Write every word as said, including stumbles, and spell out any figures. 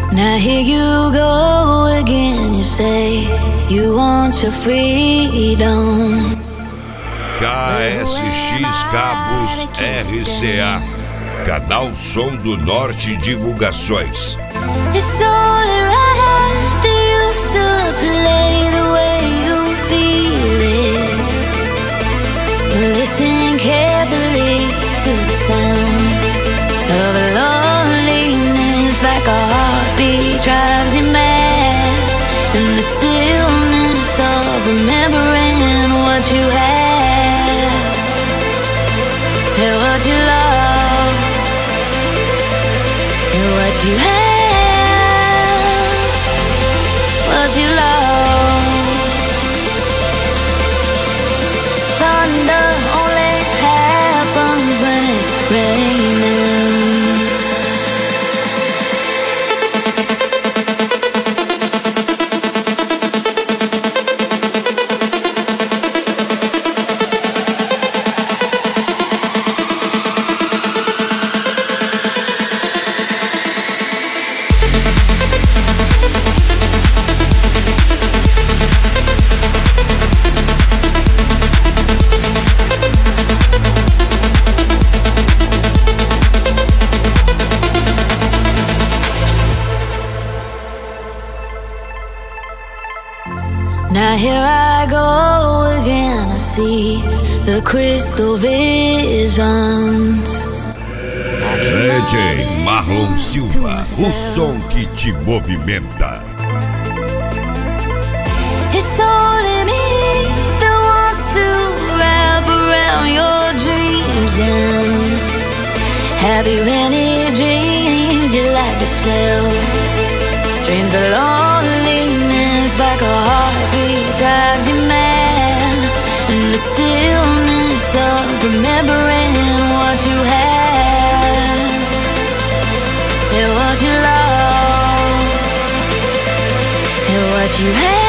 Now here you go again, you say you want your freedom. K S X Cabos R C A, Canal Som do Norte Divulgações. It's only right that you should play the way you feel it. Listen carefully to the sound of loneliness, like a heartbeat drives you mad, and the stillness of remembering what you had and what you love and what you had, what you love. Thunder only happens when it's raining. Now here I go again, I see the crystal visions. D J Marlon Silva, o som que te movimenta. It's only me that wants to wrap around your dreams. And have you any dreams you'd like to sell? Dreams of loneliness, like a heartbeat drives you mad, and the stillness of remembering what you had and what you love and what you had.